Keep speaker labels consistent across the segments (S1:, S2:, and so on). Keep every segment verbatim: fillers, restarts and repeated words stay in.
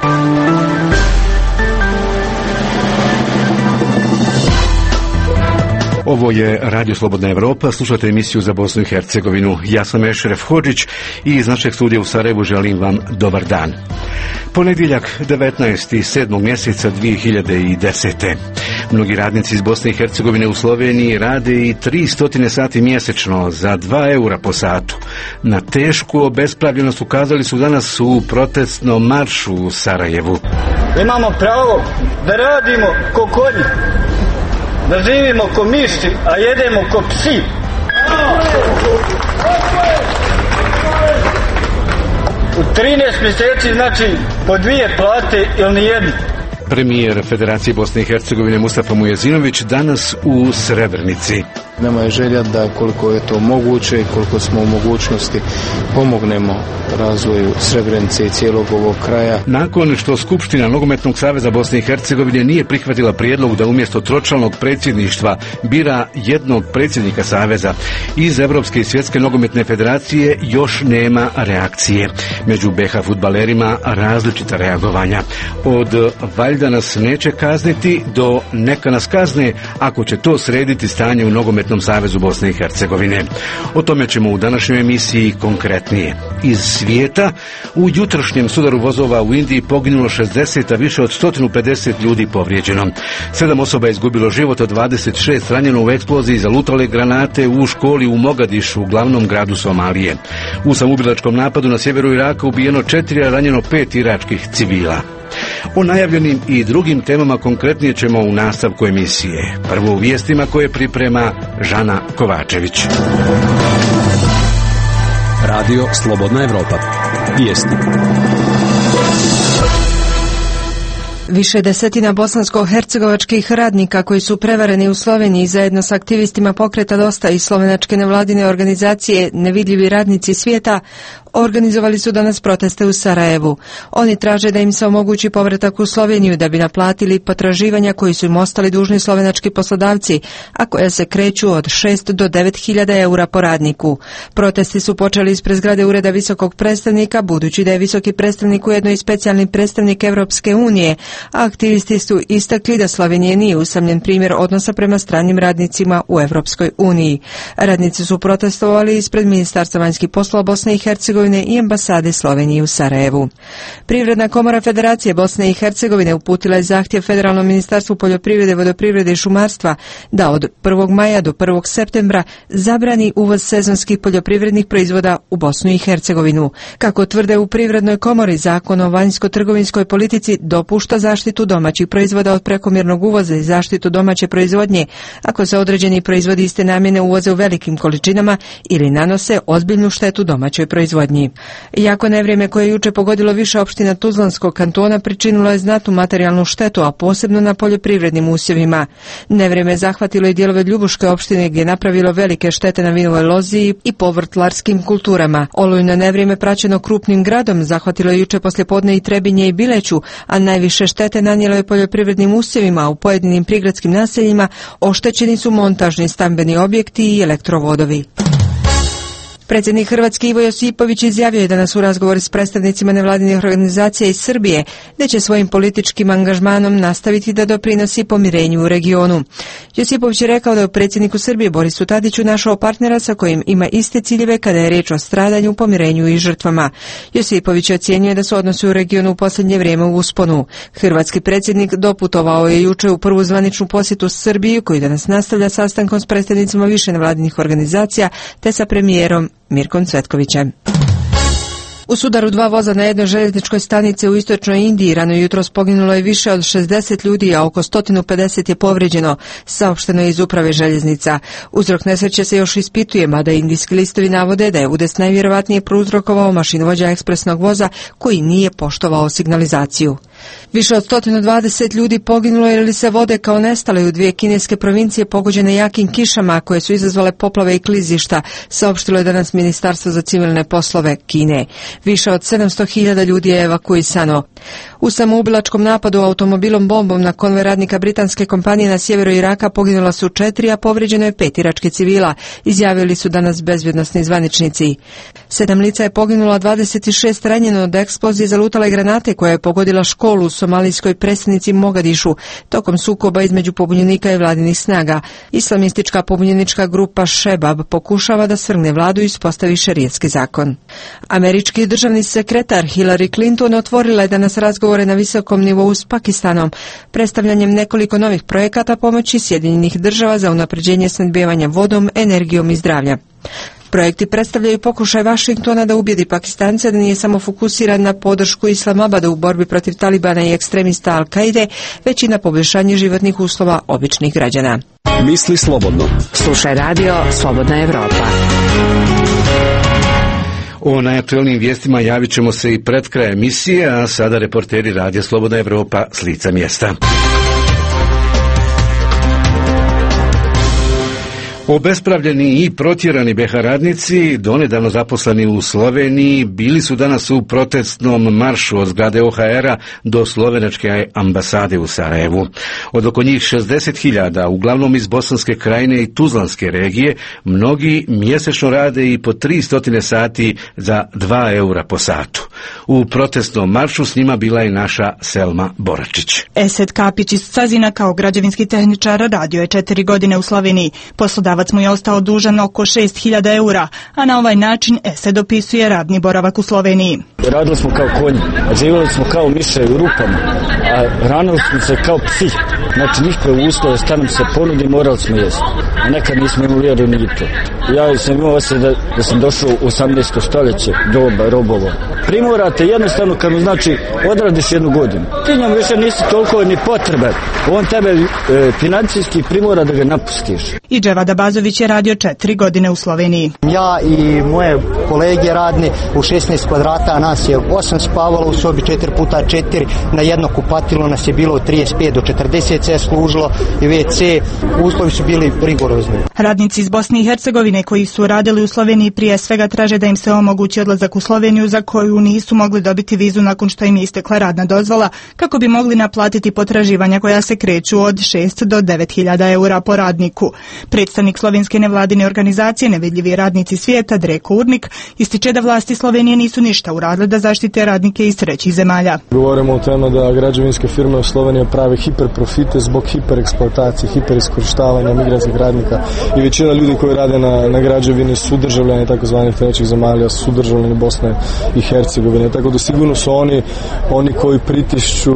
S1: Ovo je Radio Slobodna Evropa, slušate emisiju za Bosnu i Hercegovinu. Ja sam Ešref Hodžić i iz našeg studija u Sarajevu želim vam dobar dan. Ponedjeljak devetnaestog sedmog mjeseca dvije hiljade desete. Mnogi radnici iz Bosne i Hercegovine u Sloveniji rade i tristo sati mjesečno za dva eura po satu. Na tešku obespravljenost ukazali su danas u protestnom maršu u Sarajevu.
S2: Imamo pravo da radimo ko konji, da živimo ko miši, a jedemo ko psi. U trinaest mjeseci znači po dvije plate ili nijednu.
S1: Premijer Federacije Bosne i Hercegovine Mustafa Mujezinović danas u Srebrenici.
S3: Nama je želja da koliko je to moguće i koliko smo u mogućnosti pomognemo razvoju Srebrenice i cijelog ovog kraja.
S1: Nakon što Skupština Nogometnog saveza Bosne i Hercegovine nije prihvatila prijedlog da umjesto tročlanog predsjedništva bira jednog predsjednika saveza, iz Europske i Svjetske nogometne federacije još nema reakcije. Među be ha fudbalerima različita reagovanja. Od valjda nas neće kazniti do neka nas kazne ako će to srediti stanje u Nogometnom savezu Bosne i Hercegovine. O tome ćemo u današnjoj emisiji konkretnije. Iz svijeta, u jutrošnjem sudaru vozova u Indiji poginulo šezdeset, a više od sto pedeset ljudi povrijeđeno. Sedam osoba je izgubilo život, od dvadeset šest ranjeno u eksploziji zalutale granate u školi u Mogadišu, u glavnom gradu Somalije. U samoubilačkom napadu na sjeveru Iraka ubijeno četiri, a ranjeno pet iračkih civila. O najavljenim i drugim temama konkretnije ćemo u nastavku emisije. Prvo u vijestima koje priprema Žana Kovačević.
S4: Radio Slobodna Evropa. Vijesti.
S5: Više desetina bosansko-hercegovačkih radnika koji su prevareni u Sloveniji zajedno s aktivistima pokreta Dosta i slovenačke nevladine organizacije Nevidljivi radnici svijeta organizovali su danas proteste u Sarajevu. Oni traže da im se omogući povratak u Sloveniju da bi naplatili potraživanja koji su im ostali dužni slovenački poslodavci, a koja se kreću od šest do devet hiljada eura po radniku. Protesti su počeli ispred zgrade Ureda visokog predstavnika, budući da je visoki predstavnik ujedno i specijalni predstavnik Evropske unije, a aktivisti su istakli da Slovenija nije usamljen primjer odnosa prema stranim radnicima u Evropskoj uniji. Radnici su protestovali ispred Ministarstva vanjskih poslova Bosne i Hercegovine i ambasade Slovenije u Sarajevu. Privredna komora Federacije Bosne i Hercegovine uputila je zahtjev Federalnom ministarstvu poljoprivrede, vodoprivrede i šumarstva da od prvog maja do prvog septembra zabrani uvoz sezonskih poljoprivrednih proizvoda u Bosnu i Hercegovinu. Kako tvrde u Privrednoj komori, Zakon o vanjsko-trgovinskoj politici dopušta zaštitu domaćih proizvoda od prekomjernog uvoza i zaštitu domaće proizvodnje ako se određeni proizvodi iste namjene uvoze u velikim količinama ili nanose ozbiljnu štetu domaćoj proizvodnji. Iako nevrijeme koje je juče pogodilo više opština Tuzlanskog kantona pričinilo je znatnu materijalnu štetu, a posebno na poljoprivrednim usjevima. Nevrijeme je zahvatilo i dijelove Ljubuške opštine gdje je napravilo velike štete na vinovoj lozi i povrtlarskim kulturama. Olujno nevrijeme praćeno krupnim gradom zahvatilo je juče poslijepodne i Trebinje i Bileću, a najviše štete nanijelo je poljoprivrednim usjevima. U pojedinim prigradskim naseljima oštećeni su montažni stambeni objekti i elektrovodovi. Predsjednik Hrvatske Ivo Josipović izjavio je danas u razgovoru s predstavnicima nevladinih organizacija iz Srbije da će svojim političkim angažmanom nastaviti da doprinosi pomirenju u regionu. Josipović je rekao da je u predsjedniku Srbije Borisu Tadiću našao partnera sa kojim ima iste ciljeve kada je riječ o stradanju, pomirenju i žrtvama. Josipović ocjenjuje da su odnosi u regionu u posljednje vrijeme u usponu. Hrvatski predsjednik doputovao je juče u prvu zvaničnu posjetu Srbiji, koji danas nastavlja sastankom s predstavnicima više nevladinih organizacija te sa premijerom Mirkom Cvetkovićem. U sudaru dva voza na jednoj željezničkoj stanici u istočnoj Indiji rano jutros poginulo je više od šezdeset ljudi, a oko sto pedeset je povrijeđeno, saopšteno je iz uprave željeznica. Uzrok nesreće se još ispituje, mada indijski listovi navode da je udes najvjerovatnije prouzrokovao mašinovođa ekspresnog voza koji nije poštovao signalizaciju. Više od sto dvadeset ljudi poginulo ili se vode kao nestale u dvije kineske provincije pogođene jakim kišama koje su izazvale poplave i klizišta, saopštilo je danas Ministarstvo za civilne poslove Kine. Više od sedamsto hiljada ljudi je evakuisano. U samoubilačkom napadu automobilom bombom na konvoj radnika britanske kompanije na sjeveru Iraka poginula su četiri, a povrijeđeno je pet iračkih civila, izjavili su danas bezbjednosni zvaničnici. Sedam lica je poginulo, dvadeset šest ranjeno od eksplozije zalutale granate koja je pogodila školu u somalijskoj prestonici Mogadišu tokom sukoba između pobunjenika i vladinih snaga. Islamistička pobunjenička grupa Šebab pokušava da svrgne vladu i uspostavi šerijatski zakon. Američki državni sekretar Hillary Clinton otvorila je danas razgovore na visokom nivou s Pakistanom, predstavljanjem nekoliko novih projekata pomoći Sjedinjenih država za unapređenje snabdijevanja vodom, energijom i zdravlja. Projekti predstavljaju pokušaj Vašingtona da ubijedi Pakistance da nije samo fokusiran na podršku Islamabada u borbi protiv Talibana i ekstremista Al-Kaide, već i na poboljšanje životnih uslova običnih građana.
S4: Misli slobodno.
S6: Slušaj radio Slobodna Evropa.
S1: O najaktuelnijim vijestima javit ćemo se i pred kraj emisije, a sada reporteri radija Slobodna Evropa s lica mjesta. Obespravljeni i protjerani be ha radnici, donedavno zaposleni u Sloveniji, bili su danas u protestnom maršu od zgrade o ha era do slovenačke ambasade u Sarajevu. Od oko njih šezdeset hiljada, uglavnom iz Bosanske krajine i Tuzlanske regije, mnogi mjesečno rade i po tristo sati za dva eura po satu. U protestnom maršu s njima bila je naša Selma Boračić.
S7: Esed Kapić iz Cazina kao građevinski tehničar radio je četiri godine u Sloveniji. Poslodavac mu je ostao dužan oko šest hiljada eura, a na ovaj način Esed opisuje radni boravak u Sloveniji.
S2: Radili smo kao konji, a živjeli smo kao miše u rupama, a hranili smo se kao psi. Znači nikakve uslove, šta nam se ponudi, morali smo jesti. A nekad nismo imali vjeru ni to. Ja sam imao osjećaj da, da sam došao u osamnaesto stoljeće, doba robovo. Primorate jednostavno kad mu znači odradiš jednu godinu. Ti njom više nisi toliko ni potrebe. On tebe e, financijski primora da ga napustiš.
S7: I Dževada Bazović je radio četiri godine u Sloveniji.
S8: Ja i moje kolege radni u šesnaest kvadrata, a nas je osam spavalo u sobi, četiri puta četiri, na jedno kupatilo nas je bilo od trideset pet do četrdeset se služilo i ve ce, uslovi su bili rigorozni.
S7: Radnici iz Bosne i Hercegovine koji su radili u Sloveniji prije svega traže da im se omogući odlazak u Sloveniju za koju nisu mogli dobiti vizu nakon što im je istekla radna dozvola, kako bi mogli naplatiti potraživanja koja se kreću od šest do devet hiljada eura po radniku. Predstavnik slovenske nevladine organizacije Nevidljivi radnici svijeta Dreko Urnik ističe da vlasti Slovenije nisu ništa uradile da zaštite radnike iz trećih zemalja.
S9: Govorimo o tome da građevinske firme u Sloveniji prave hiperprofite zbog hipereksploatacije, hiperiskorištavanja migrantskih radnika i većina ljudi koji rade na, na građevini su državljani takozvanih trećih zemalja, su državljani Bosne i Hercegovine. Tako da sigurno su oni, oni koji pritišću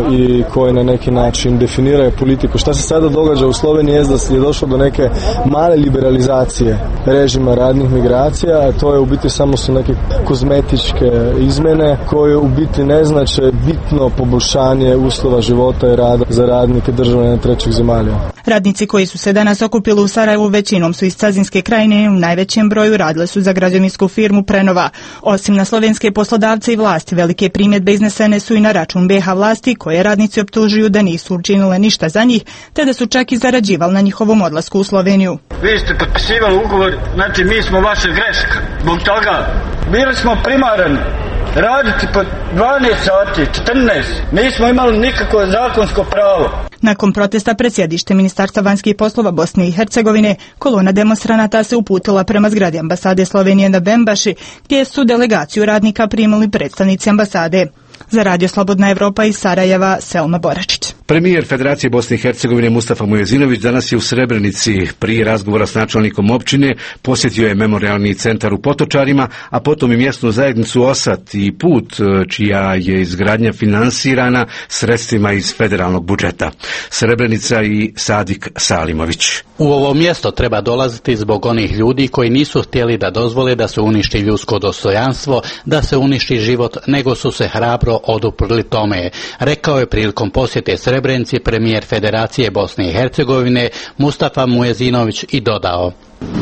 S9: i koji na neki način definiraju politiku. Šta se sada događa u Sloveniji je da je došlo do neke male liberalizacije režima radnih migracija, a to je u biti samo su neke kozmetičke izmene koje u biti ne znače bitno poboljšanje uslova života i rada za radnike državljana trećih zemalja.
S7: Radnici koji su se danas okupili u Sarajevu većinom su iz Cazinske krajine i u najvećem broju radile su za građevinsku firmu Prenova. Osim na slovenske poslodavce i vlasti, velike primjedbe iznesene su i na račun be ha vlasti koje radnici optužuju da nisu učinile ništa za njih, te da su čak i zarađivali na njihovom odlasku u Sloveniju.
S2: Vi ste potpisivali ugovor, znači mi smo vaša greška. Zbog toga bili smo primarani raditi po dvanaest sati, četrnaest. Nismo imali nikakvo zakonsko pravo.
S7: Nakon protesta pred sjedište Ministarstva vanjskih poslova Bosne i Hercegovine, kolona demonstranata se uputila prema zgradi ambasade Slovenije na Bembaši, gdje su delegaciju radnika primili predstavnici ambasade. Za Radio Slobodna Evropa iz Sarajeva, Selma Boračić.
S1: Premijer Federacije Bosne i Hercegovine Mustafa Mujezinović danas je u Srebrenici. Prije razgovora s načelnikom općine posjetio je memorijalni centar u Potočarima, a potom i mjesnu zajednicu Osat i Put, čija je izgradnja finansirana sredstvima iz federalnog budžeta. Srebrenica i Sadik Salimović.
S10: U ovo mjesto treba dolaziti zbog onih ljudi koji nisu htjeli da dozvole da se uništi ljudsko dostojanstvo, da se uništi život, nego su se hrabro oduprli tome, rekao je prilikom posjete Srebrenici premijer Federacije Bosne i Hercegovine Mustafa Mujezinović i dodao: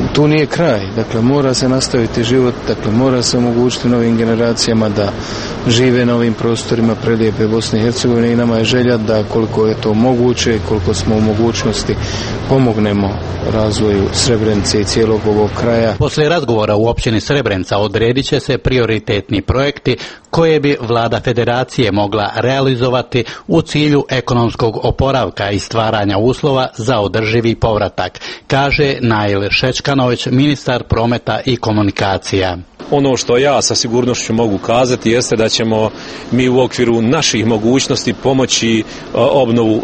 S3: tu nije kraj, dakle mora se nastaviti život, dakle mora se omogućiti novim generacijama da žive na ovim prostorima prelijepe Bosne i Hercegovine i nama je želja da koliko je to moguće, koliko smo u mogućnosti pomognemo razvoju Srebrenice i cijelog ovog kraja.
S10: Poslije razgovora u općini Srebrenica odredit će se prioritetni projekti koje bi vlada federacije mogla realizovati u cilju ekonomskog oporavka i stvaranja uslova za održivi povratak, kaže Nail Šečkanović, ministar prometa i komunikacija.
S11: Ono što ja sa sigurnošću mogu kazati jeste da ćemo mi u okviru naših mogućnosti pomoći obnovu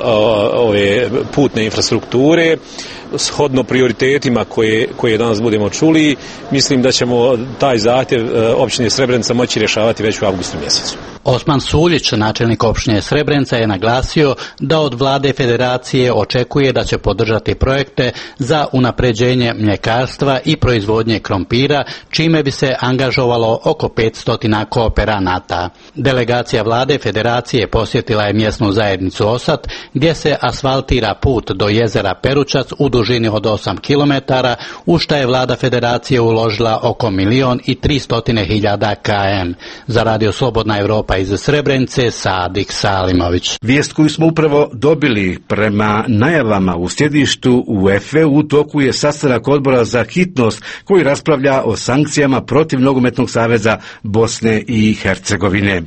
S11: ove putne infrastrukture shodno prioritetima koje, koje danas budemo čuli. Mislim da ćemo taj zahtjev općine Srebrenica moći rješavati već u avgustu mjesecu.
S10: Osman Suljić, načelnik općine Srebrenica, je naglasio da od vlade federacije očekuje da će podržati projekte za unapređenje mljekarstva i proizvodnje krompira, čime bi se angažovalo oko petsto kooperanata. Delegacija vlade federacije posjetila je mjesnu zajednicu Osat, gdje se asfaltira put do jezera Peručac u dužini od osam kilometara, u što je vlada federacije uložila oko milion i tristotine hiljada km. Za Radio Slobodna Evropa iz Srebrenice, Sadik Salimović.
S1: Vijest koju smo upravo dobili, prema najavama u sjedištu U E F E u toku je sastanak odbora za hitnost koji raspravlja o sankcijama protiv Nogometnog saveza Bosne i Hercegovine.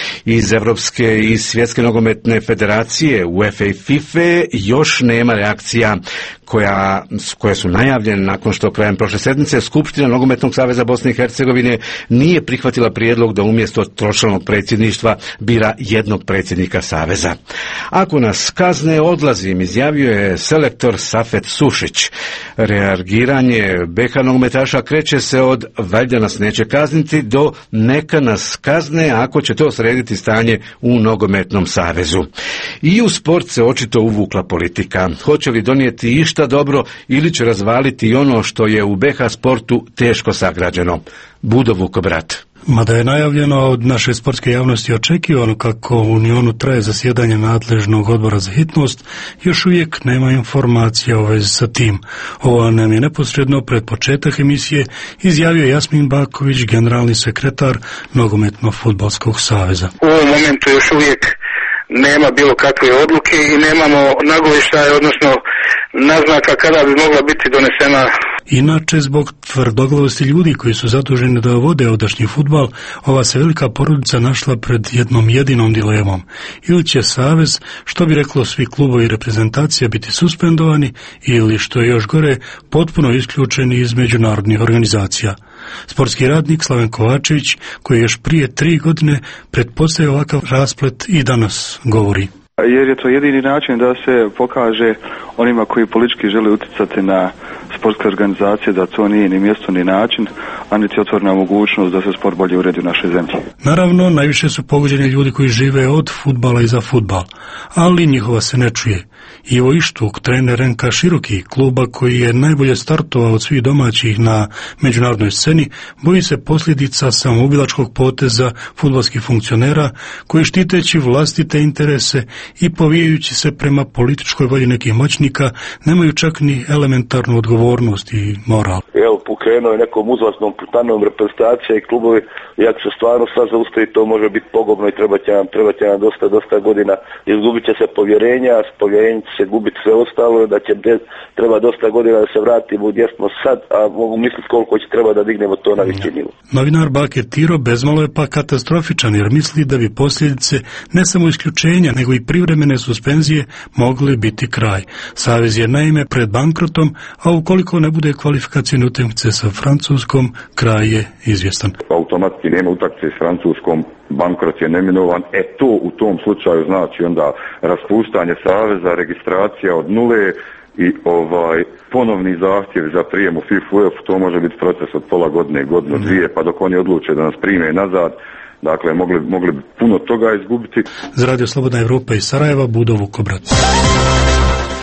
S1: Iz Evropske i Svjetske nogometne federacije U E F E i FIFA još nema reakcija koja, koje su najavljene nakon što krajem prošle sedmice Skupština Nogometnog saveza Bosne i Hercegovine nije prihvatila prijedlog da umjesto tročlanog predsjedništva bira jednog predsjednika saveza. Ako nas kazne, odlazim, izjavio je selektor Safet Sušić. Reagiranje B H nogometaša kreće se od valjda nas neće kazniti do neka nas kazne ako će to srediti stanje u Nogometnom savezu. I u sport se očito uvukla politika. Hoće li donijeti išta dobro ili će razvaliti ono što je u B H sportu teško sagrađeno? Budo Vukobrat.
S12: Mada je najavljeno od naše sportske javnosti očekivano kako u Unionu traje zasjedanje nadležnog odbora za hitnost, još uvijek nema informacija o vezi sa tim. Ovo nam je neposredno pred početak emisije izjavio Jasmin Baković, generalni sekretar Nogometno-fudbalskog saveza.
S13: U ovom momentu još uvijek nema bilo kakve odluke i nemamo nagovještaje, odnosno naznaka kada bi mogla biti donesena.
S12: Inače, zbog tvrdoglavosti ljudi koji su zaduženi da vode ovdašnji fudbal, ova se velika porodica našla pred jednom jedinom dilemom. Ili će savez, što bi reklo svi klubovi i reprezentacija, biti suspendovani, ili, što je još gore, potpuno isključeni iz međunarodnih organizacija. Sportski radnik Slaven Kovačević, koji još prije tri godine pretpostavio ovakav rasplet, i danas govori.
S14: Jer je to jedini način da se pokaže onima koji politički žele utjecati na sportske organizacije da to nije ni mjesto ni način, a niti otvorena mogućnost da se sport bolje uredi u našoj zemlji.
S12: Naravno, najviše su pogođeni ljudi koji žive od fudbala i za fudbal, ali njihova se ne čuje. Ivo Ištuk, trener N K Široki, kluba koji je najbolje startovao od svih domaćih na međunarodnoj sceni, boji se posljedica samoubilačkog poteza fudbalskih funkcionera koji, štiteći vlastite interese i povijajući se prema političkoj volji nekih moćnika, nemaju čak ni elementarnu odgovornost i moral.
S15: Evo, pokrenuo je nekom uzlasnom putanom reprezentacija i klubovi, i ako se stvarno sad zaustavi, to može biti pogubno i treba će nam, treba će nam dosta, dosta godina. Izgubit će se povjerenja, s povjerenjem će se gubiti sve ostalo, da će bez, treba dosta godina da se vratimo gdje smo sad, a mogu misliti koliko će treba da dignemo to na viši nivo.
S12: Novinar Bakir Tiro bezmalo je pa katastrofičan, jer misli da bi posljedice ne samo isključenja, nego i privremene suspenzije mogli biti kraj. Savez je naime pred bankrotom, a ukoliko ne bude kvalifikacijne utakmice sa Francuskom, kraj je izvjestan.
S16: Automatski nema utakmice s Francuskom, bankrot je neminovan. E to u tom slučaju znači onda raspuštanje saveza, registracija od nule i ovaj ponovni zahtjev za prijem u FIFA, to može biti proces od pola godine, godinu, dvije, pa dok oni odluče da nas prime nazad. Dakle, mogli, mogli bi puno toga izgubiti.
S12: Za Radio Slobodna Evropa iz Sarajeva, Budo Vukobrat.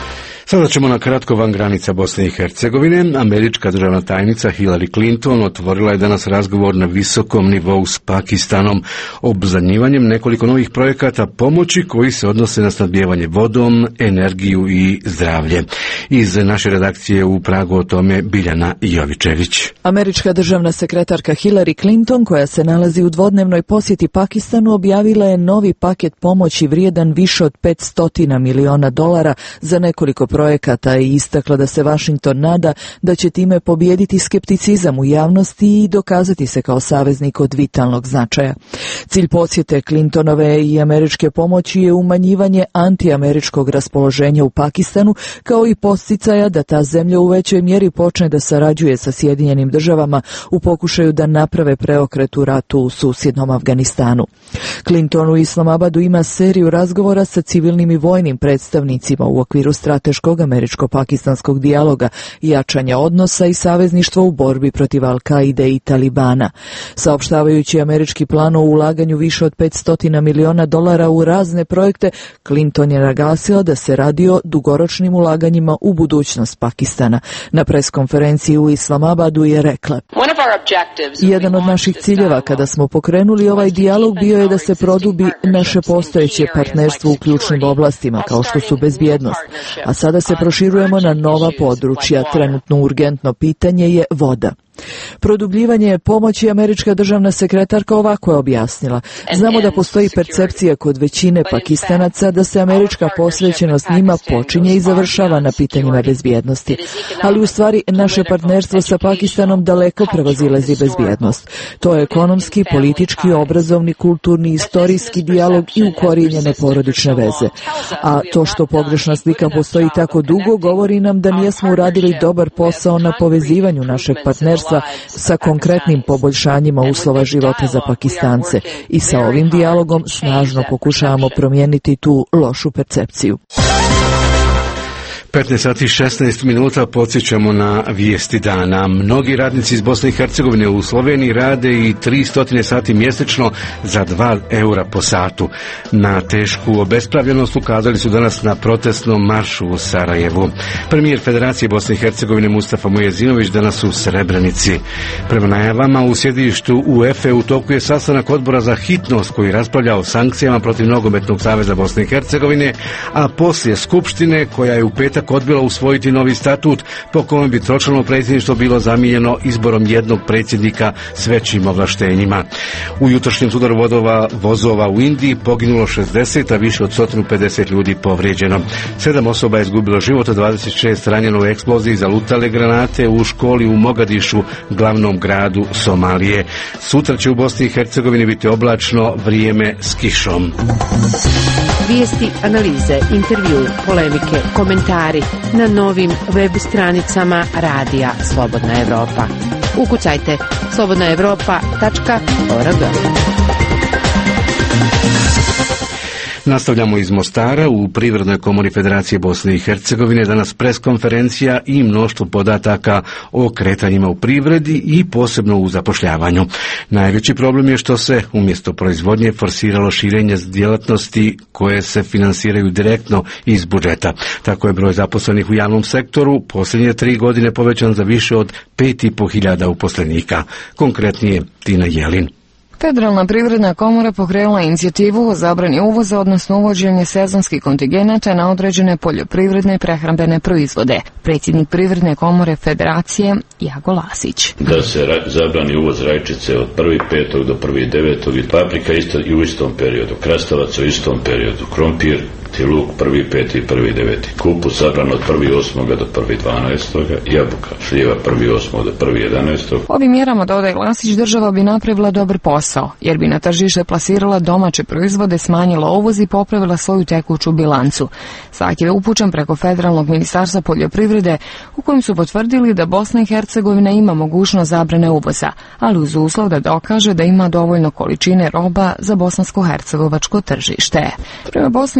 S1: Sada ćemo na kratko van granica Bosne i Hercegovine. Američka državna tajnica Hillary Clinton otvorila je danas razgovor na visokom nivou s Pakistanom obznanjivanjem nekoliko novih projekata pomoći koji se odnose na snabdijevanje vodom, energiju i zdravlje. Iz naše redakcije u Pragu o tome Biljana Jovičević.
S17: Američka državna sekretarka Hillary Clinton, koja se nalazi u dvodnevnoj posjeti Pakistanu, objavila je novi paket pomoći vrijedan više od petsto miliona dolara za nekoliko projekata i istakla da se Washington nada da će time pobijediti skepticizam u javnosti i dokazati se kao saveznik od vitalnog značaja. Cilj posjete Clintonove i američke pomoći je umanjivanje antiameričkog raspoloženja u Pakistanu, kao i podsticaja da ta zemlja u većoj mjeri počne da sarađuje sa Sjedinjenim državama u pokušaju da naprave preokret u ratu u susjednom Afganistanu. Clinton u Islamabadu ima seriju razgovora sa civilnim i vojnim predstavnicima u okviru strateškog američko-pakistanskog dijaloga, jačanja odnosa i savezništva u borbi protiv Al-Kaide i Talibana. Saopštavajući američki plan o ulaganju više od petsto miliona dolara u razne projekte, Clinton je naglasila da se radi o dugoročnim ulaganjima u budućnost Pakistana. Na preskonferenciji u Islamabadu je rekla: jedan od naših ciljeva kada smo pokrenuli ovaj dijalog bio je da se produbi naše postojeće partnerstvo u ključnim oblastima kao što su bezbjednost, a sada se proširujemo na nova područja. Trenutno urgentno pitanje je voda. Produbljivanje pomoći američka državna sekretarka ovako je objasnila: znamo da postoji percepcija kod većine Pakistanaca da se američka posvećenost njima počinje i završava na pitanjima bezbjednosti, ali u stvari naše partnerstvo sa Pakistanom daleko prevazilazi bezbjednost. To je ekonomski, politički, obrazovni, kulturni, istorijski dijalog i ukorijenjene porodične veze. A to što pogrešna slika postoji tako dugo govori nam da nismo uradili dobar posao na povezivanju našeg partnerstva sa konkretnim poboljšanjima uslova života za Pakistance i sa ovim dijalogom snažno pokušavamo promijeniti tu lošu percepciju.
S1: petnaest sati i šesnaest minuta podsjećamo na vijesti dana. Mnogi radnici iz Bosne i Hercegovine u Sloveniji rade i tristo sati mjesečno za dva eura po satu. Na tešku obespravljenost ukazali su danas na protestnom maršu u Sarajevu. Premijer Federacije Bosne i Hercegovine Mustafa Mujezinović danas u Srebrenici. Prema najavama u sjedištu U E F E u toku je sastanak odbora za hitnost koji raspravlja o sankcijama protiv Nogometnog saveza Bosne i Hercegovine, a poslije skupštine koja je u petak odbila usvojiti novi statut po kojem bi tročlano predsjedništvo bilo zamijenjeno izborom jednog predsjednika s većim ovlaštenjima. U jutrošnjem sudaru vodova vozova u Indiji poginulo šezdeset, a više od sto pedeset ljudi povrijeđeno. Sedam osoba je izgubilo život, dvadeset šest ranjeno u eksploziji zalutale granate u školi u Mogadišu, glavnom gradu Somalije. Sutra će u Bosni i Hercegovini biti oblačno, vrijeme s kišom.
S6: Vijesti, analize, intervju, polemike, komentari na novim web stranicama Radija Slobodna Evropa. Ukucajte slobodna evropa tačka org.
S1: Nastavljamo iz Mostara. U Privrednoj komori Federacije Bosne i Hercegovine danas preskonferencija i mnoštvo podataka o kretanjima u privredi i posebno u zapošljavanju. Najveći problem je što se umjesto proizvodnje forsiralo širenje djelatnosti koje se finansiraju direktno iz budžeta. Tako je broj zaposlenih u javnom sektoru posljednje tri godine povećan za više od pet i po hiljada uposlenika. Konkretnije Tina Jelin.
S18: Federalna privredna komora pokrenula inicijativu o zabrani uvoza, odnosno uvođenje sezonskih kontingenata na određene poljoprivredne i prehrambene proizvode. Predsjednik Privredne komore Federacije Jago Lasić.
S19: Da se zabrani uvoz rajčice od prvog petog do prvog devetog i paprika isto i u istom periodu, krastavac u istom periodu, krompir i luk prvi peti i prvi deveti, kupus zabran od prvog osmog do prvog dvanaestog, jabuka, šljiva prvi osmog do prvog jedanaestog.
S18: Ovim mjerama, dodaje Lasić, država bi napravila dobar posao, jer bi na tržište plasirala domaće proizvode, smanjila uvoz i popravila svoju tekuću bilancu. Zahtjev je upućen preko Federalnog ministarstva poljoprivrede, u kojem su potvrdili da Bosna i Hercegovina ima mogućnost zabrane uvoza, ali uz uslov da dokaže da ima dovoljno količine roba za bosansko-hercegovačko tržište. Prema Bosni i Hercegovini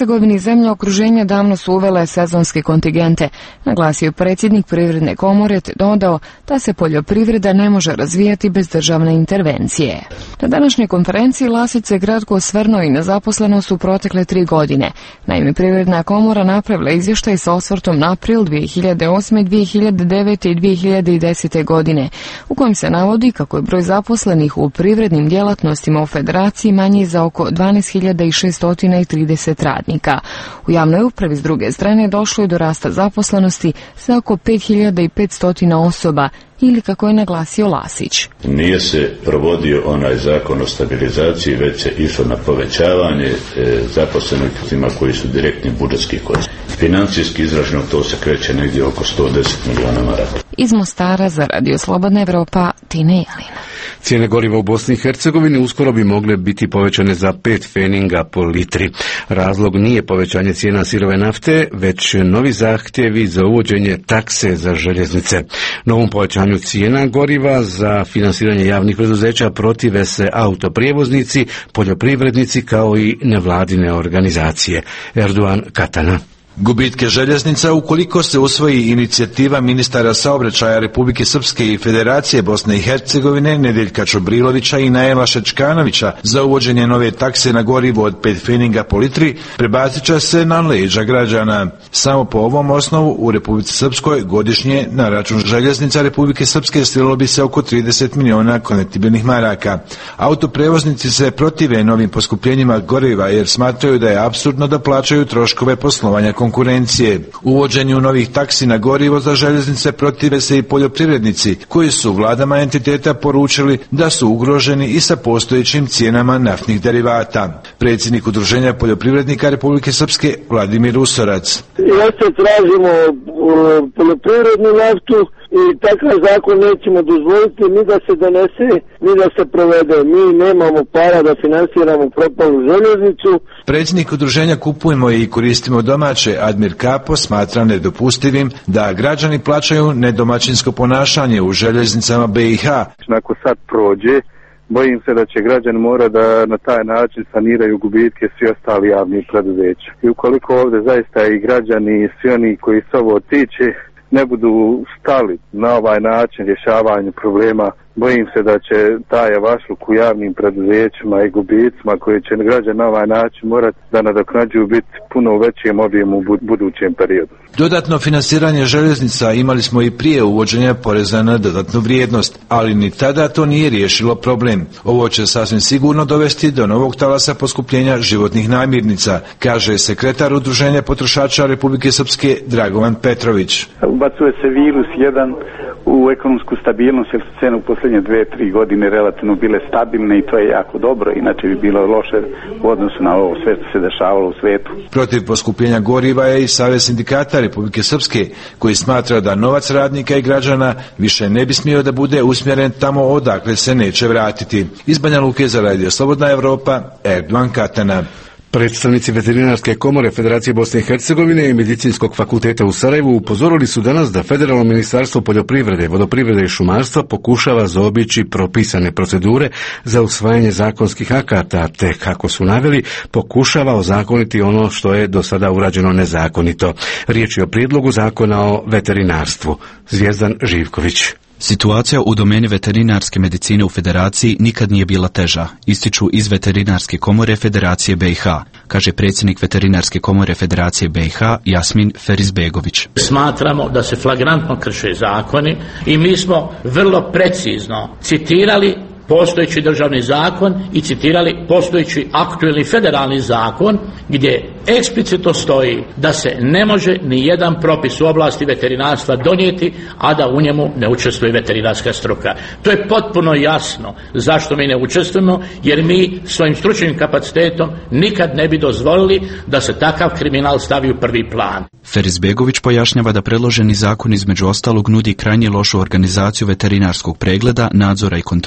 S18: Hercegovini zemlje okruženja davno su uvele sezonske kontingente, naglasio predsjednik Privredne komore te dodao da se poljoprivreda ne može razvijati bez državne intervencije. Na današnjoj konferenciji Lasić se kratko osvrnuo i na zaposlenost u protekle tri godine. Naime, Privredna komora napravila izvještaj sa osvrtom na april dvije hiljade osme, dvije hiljade devete i dvije hiljade desete godine, u kojem se navodi kako je broj zaposlenih u privrednim djelatnostima u federaciji manji za oko dvanaest hiljada šesto trideset radnika. U javnoj upravi s druge strane došlo je do rasta zaposlenosti sa oko pet hiljada petsto osoba, ili kako je naglasio Lasić.
S19: Nije se provodio onaj zakon o stabilizaciji, već se išlo na povećavanje e, zaposlenicima koji su direktni budžetski korisnici. Financijski izraženo to se kreće negdje oko sto deset miliona maraka.
S18: Iz Mostara za Radio Slobodna Evropa, Tine Jelina.
S1: Cijene goriva u Bosni i Hercegovini uskoro bi mogle biti povećane za pet feninga po litri. Razlog nije povećanje cijena sirove nafte, već novi zahtjevi za uvođenje takse za željeznice. Novom povećanju cijena goriva za finansiranje javnih preduzeća protive se autoprijevoznici, poljoprivrednici kao i nevladine organizacije. Erdogan Katana.
S20: Gubitke željeznica, ukoliko se usvoji inicijativa ministara saobraćaja Republike Srpske i Federacije Bosne i Hercegovine Nedeljka Čobrilovića i Naela Šečkanovića za uvođenje nove takse na gorivo od pet feninga po litri, prebacit će se na leđa građana. Samo po ovom osnovu u Republici Srpskoj godišnje na račun željeznica Republike Srpske slilo bi se oko trideset miliona konvertibilnih maraka. Autoprevoznici se protive novim poskupljenjima goriva jer smatraju da je apsurdno da plaćaju troškove poslovanja konkurencije. Uvođenju novih taksi na gorivo za željeznice protive se i poljoprivrednici, koji su vladama entiteta poručili da su ugroženi i sa postojećim cijenama naftnih derivata. Predsjednik Udruženja poljoprivrednika Republike Srpske Vladimir Usorac.
S21: Jeste tražimo poljoprivrednu naftu i takav zakon nećemo dozvoliti ni da se donese, ni da se provede. Mi nemamo para da finansiramo propalu željeznicu.
S20: Predsjednik Udruženja Kupujmo i koristimo domaće Admir Kapo smatra nedopustivim da građani plaćaju nedomaćinsko ponašanje u željeznicama B i H.
S14: Ako sad prođe, bojim se da će građani mora da na taj način saniraju gubitke svi ostali javni preduzeća. I ukoliko ovdje zaista i građani i svi oni koji se ovo tiče ne budu stali na ovaj način rješavanja problema, bojim se da će taj avašluk u javnim preduzećima i gubicima koje će građani na ovaj način morati da nadoknađuju biti puno u većem objemu u budućem periodu.
S20: Dodatno finansiranje željeznica imali smo i prije uvođenja poreza na dodatnu vrijednost, ali ni tada to nije riješilo problem. Ovo će sasvim sigurno dovesti do novog talasa poskupljenja životnih namirnica, kaže sekretar Udruženja potrošača Republike Srpske Dragovan Petrović.
S22: Ubacuje se virus jedan u ekonomsku stabilnost jer su cene u posljednje dve, tri godine relativno bile stabilne i to je jako dobro, inače bi bilo loše u odnosu na ovo sve što se dešavalo u svijetu.
S20: Protiv poskupljenja goriva je i Savez sindikata Republike Srpske, koji smatra da novac radnika i građana više ne bi smio da bude usmjeren tamo odakle se neće vratiti. Iz Banja Luke za Radio Slobodna Evropa, Erdogan Katana.
S1: Predstavnici Veterinarske komore Federacije Bosne i Hercegovine i Medicinskog fakulteta u Sarajevu upozorili su danas da Federalno ministarstvo poljoprivrede, vodoprivrede i šumarstva pokušava zaobići propisane procedure za usvajanje zakonskih akata, te, kako su naveli, pokušava ozakoniti ono što je do sada urađeno nezakonito. Riječ je o prijedlogu zakona o veterinarstvu. Zvijezdan Živković.
S23: Situacija u domeni veterinarske medicine u Federaciji nikad nije bila teža, ističu iz Veterinarske komore Federacije B i H, kaže predsjednik Veterinarske komore Federacije B i H Jasmin Ferizbegović.
S24: Smatramo da se flagrantno krše zakoni i mi smo vrlo precizno citirali postojeći državni zakon i citirali postojeći aktuelni federalni zakon gdje eksplicitno stoji da se ne može ni jedan propis u oblasti veterinarstva donijeti, a da u njemu ne učestvuje veterinarska struka. To je potpuno jasno zašto mi ne učestvujemo, jer mi svojim stručnim kapacitetom nikad ne bi dozvolili da se takav kriminal stavi u prvi plan.
S23: Ferizbegović pojašnjava da predloženi zakon između ostalog nudi krajnje lošu organizaciju veterinarskog pregleda, nadzora i kontrole u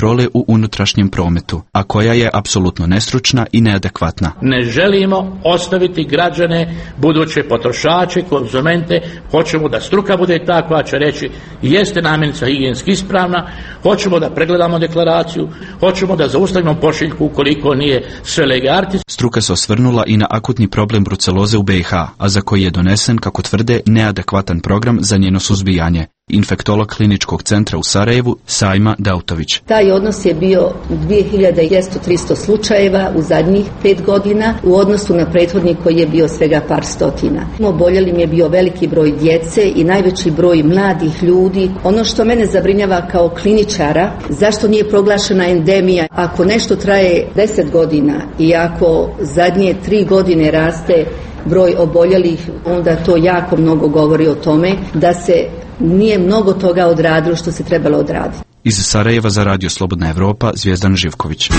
S23: unutrašnjem prometu, a koja je apsolutno nestručna i neadekvatna.
S24: Ne želimo ostaviti građane, buduće potrošače, konzumente, hoćemo da struka bude ta koja će reći jeste namirnica higijenski ispravna, hoćemo da pregledamo deklaraciju, hoćemo da zaustavimo pošiljku ukoliko nije sve lege artis.
S23: Struka se osvrnula i na akutni problem bruceloze u B i H, a za koji je donesen, kako tvrde, neadekvatan program za njeno suzbijanje. Infektolog kliničkog centra u Sarajevu, Sajma Dautović.
S4: Taj odnos je bio dvije hiljade dvjesto do tristo slučajeva u zadnjih pet godina u odnosu na prethodni koji je bio svega par stotina. Oboljelim je bio veliki broj djece i najveći broj mladih ljudi. Ono što mene zabrinjava kao kliničara, zašto nije proglašena endemija? Ako nešto traje deset godina i ako zadnje tri godine raste broj oboljelih, onda to jako mnogo govori o tome da se nije mnogo toga odradilo što se trebalo odraditi.
S23: Iz Sarajeva za Radio Slobodna Evropa, Zvijezdan Živković.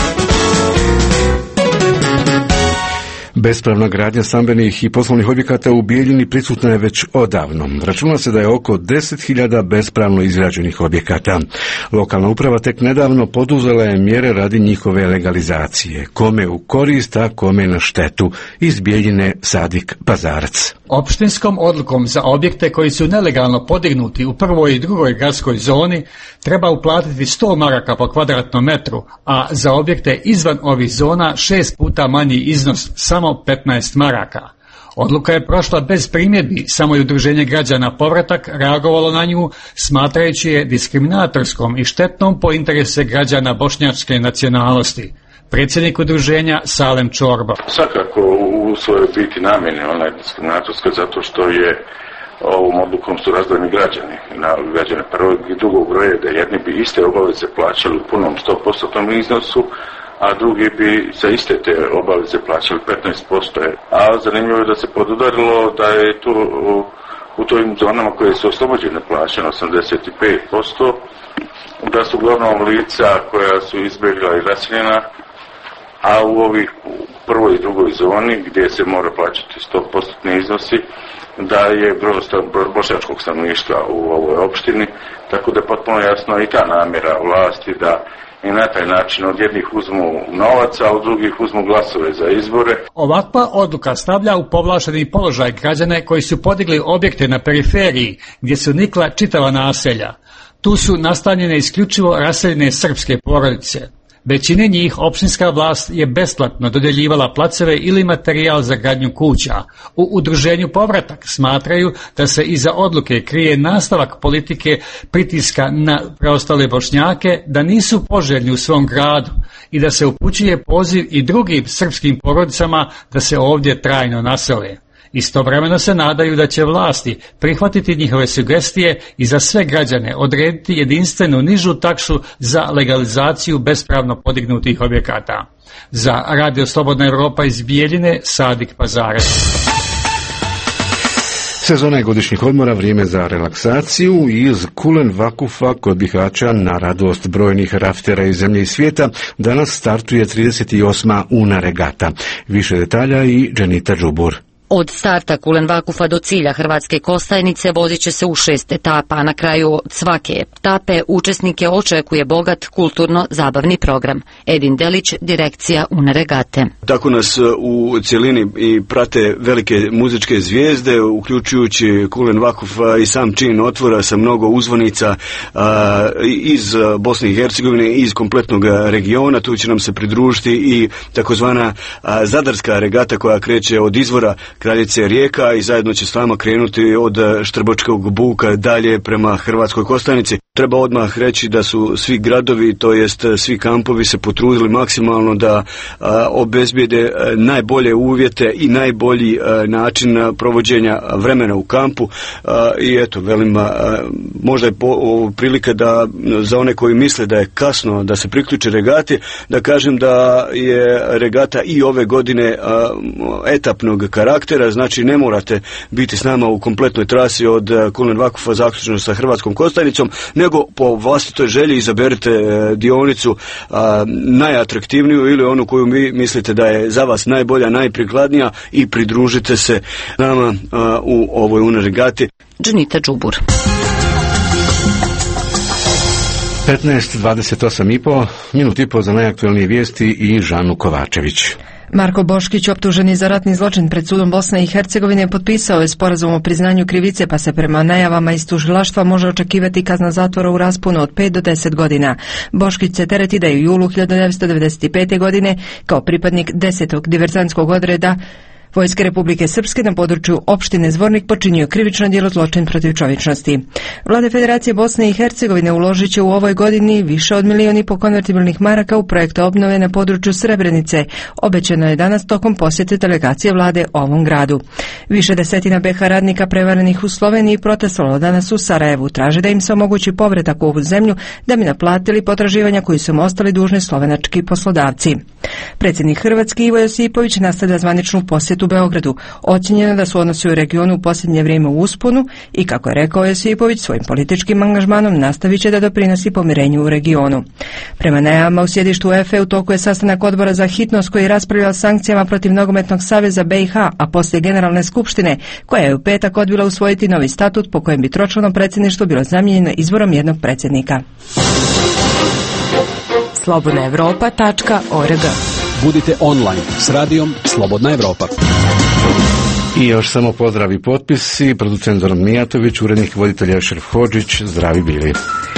S1: Bespravna gradnja stambenih i poslovnih objekata u Bijeljini prisutna je već odavno. Računa se da je oko deset hiljada bespravno izgrađenih objekata. Lokalna uprava tek nedavno poduzela je mjere radi njihove legalizacije. Kome u korist, a kome na štetu. Iz Bijeljine Sadik Pazarac.
S5: Opštinskom odlukom za objekte koji su nelegalno podignuti u prvoj i drugoj gradskoj zoni treba uplatiti sto maraka po kvadratnom metru, a za objekte izvan ovih zona šest puta manji iznos, samo petnaest maraka. Odluka je prošla bez primjedbi, samo je Udruženje građana Povratak reagovalo na nju, smatrajući je diskriminatorskom i štetnom po interese građana bošnjačke nacionalnosti. Predsjednik udruženja Salem Čorba.
S8: Svakako u svojoj biti namjene ona je diskriminatorska zato što je ovom odlukom su razdvojeni građani na građane prvog i drugog broja, da jedni bi iste obaveze plaćali u punom sto posto iznosu, a drugi bi za iste te obaveze plaćali petnaest posto. A zanimljivo je da se podudarilo da je tu u, u tojim zonama koje su oslobođene plaćane osamdeset pet posto, da su uglavnom lica koja su izbjegla i raseljena, a u ovih u prvoj i drugoj zoni gdje se mora plaćati sto posto iznosi, da je broj bošnjačkog stanovništva u ovoj opštini, tako da je potpuno jasno i ta namjera vlasti da i na taj način od jednih uzmu novac, a od drugih uzmu glasove za izbore.
S5: Ovakva odluka stavlja u povlašteni položaj građane koji su podigli objekte na periferiji gdje su nikla čitava naselja. Tu su nastanjene isključivo raseljene srpske porodice. Većine njih opštinska vlast je besplatno dodjeljivala placeve ili materijal za gradnju kuća. U udruženju Povratak smatraju da se iza odluke krije nastavak politike pritiska na preostale Bošnjake da nisu poželjni u svom gradu i da se upućuje poziv i drugim srpskim porodicama da se ovdje trajno nasele. Istovremeno se nadaju da će vlasti prihvatiti njihove sugestije i za sve građane odrediti jedinstvenu nižu taksu za legalizaciju bespravno podignutih objekata. Za Radio Slobodna Evropa iz Bijeljine, Sadik Pazarac.
S1: Sezona je godišnjih odmora, vrijeme za relaksaciju iz Kulen Vakufa kod Bihaća na radost brojnih raftera iz zemlje i svijeta. Danas startuje trideset osma Una regata. Više detalja i Dženita Džubur.
S9: Od starta Kulen Vakufa do cilja Hrvatske Kostajnice vozit će se u šest etapa, a na kraju svake etape učesnike očekuje bogat kulturno-zabavni program. Edin Delić, direkcija Una regate.
S25: Tako nas u cjelini i prate velike muzičke zvijezde, uključujući Kulen Vakufa i sam čin otvora sa mnogo uzvonica a, iz Bosne i Hercegovine i iz kompletnog regiona. Tu će nam se pridružiti i takozvana a, Zadarska regata koja kreće od izvora Kraljice Rijeka i zajedno će s nama krenuti od Štrbočkog buka dalje prema Hrvatskoj Kostajnici. Treba odmah reći da su svi gradovi, to jest svi kampovi se potrudili maksimalno da a, obezbijede a, najbolje uvjete i najbolji a, način provođenja vremena u kampu a, i eto, velim, a, možda je po, o, prilika da za one koji misle da je kasno da se priključe regati, da kažem da je regata i ove godine a, etapnog karaktera, znači ne morate biti s nama u kompletnoj trasi od Kulen Vakufa zaključno sa Hrvatskom Kostajnicom, nego po vlastitoj želji izaberite dionicu a, najatraktivniju ili onu koju vi mislite da je za vas najbolja, najprikladnija i pridružite se nama a, u ovoj Una regati.
S9: Dženita Džubur.
S1: petnaest dvadeset osam i po, minut i po za najaktualnije vijesti i Žanu Kovačević.
S2: Marko Boškić, optuženi za ratni zločin pred sudom Bosne i Hercegovine, potpisao je sporazum o priznanju krivice, pa se prema najavama iz tužilaštva može očekivati kazna zatvora u rasponu od pet do deset godina. Boškić se tereti da je u julu hiljadu devetsto devedeset pete. godine kao pripadnik desetog diverzantskog odreda Vojske Republike Srpske na području opštine Zvornik počinio krivično djelo zločin protiv čovječnosti. Vlade Federacije Bosne i Hercegovine uložit će u ovoj godini više od milijon i po konvertibilnih maraka u projekte obnove na području Srebrenice. Obećano je danas tokom posjete delegacije vlade ovom gradu. Više desetina be ha radnika prevarenih u Sloveniji protestovalo danas u Sarajevu. Traže da im se omogući povratak u ovu zemlju da bi naplatili potraživanja koji su im ostali dužni slovenački poslodavci. Predsjednik Hrvatski Ivo Josipović nastavlja zvaničnu posjetu u Beogradu. Ocjenjeno da su odnosi u regionu u posljednje vrijeme u usponu i, kako je rekao Josipović, svojim političkim angažmanom nastavit će da doprinosi pomirenju u regionu. Prema najavama u sjedištu u Efe u toku je sastanak odbora za hitnost koji je raspravljao o sankcijama protiv Nogometnog saveza be i ha, a poslije Generalne skupštine koja je u petak odbila usvojiti novi statut po kojem bi tročlano predsjedništvo bilo zamijenjeno izborom jednog predsjednika.
S6: slobodna evropa tačka org.
S3: Budite online s radijom Slobodna Evropa.
S1: I još samo pozdrav i potpisi, producent Zoran Mijatović, urednik voditelja Šerif Hodžić, zdravi bili.